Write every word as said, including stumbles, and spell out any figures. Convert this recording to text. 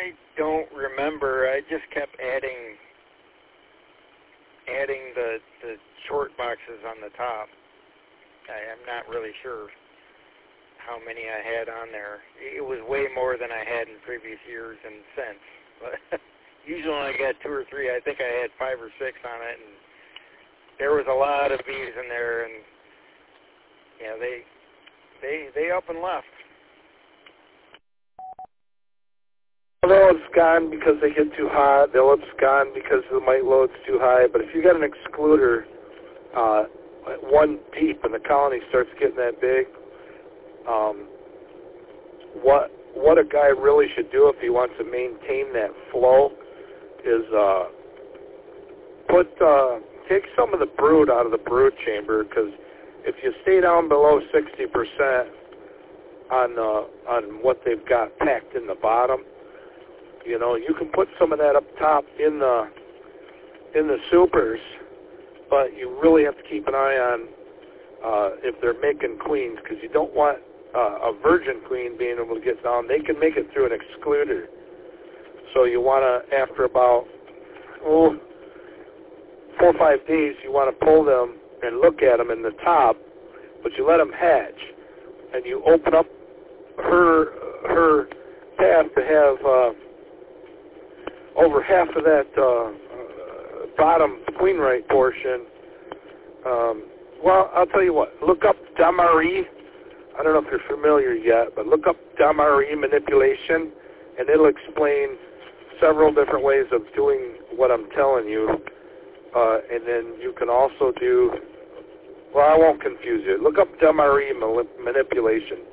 I don't remember. I just kept adding adding the the short boxes on the top. I am not really sure how many I had on there. It was way more than I had in previous years and since. But usually when I got two or three, I think I had five or six on it, and there was a lot of bees in there, and yeah, they they they up and left. They'll abscond because they get too hot. They'll abscond because the mite load's too high. But if you got an excluder uh, at one deep and the colony starts getting that big, um, what what a guy really should do if he wants to maintain that flow is uh, put uh, take some of the brood out of the brood chamber, because if you stay down below sixty percent on uh, on what they've got packed in the bottom, you know, you can put some of that up top in the in the supers, but you really have to keep an eye on uh, if they're making queens, because you don't want uh, a virgin queen being able to get down. They can make it through an excluder. So you want to, after about oh, four or five days, you want to pull them and look at them in the top, but you let them hatch, and you open up her her path to have uh, over half of that uh, uh, bottom queen right portion. Um, well, I'll tell you what. Look up Damari. I don't know if you're familiar yet, but look up Damari manipulation, and it'll explain several different ways of doing what I'm telling you. Uh, and then you can also do, well, I won't confuse you. Look up Damari manipulation.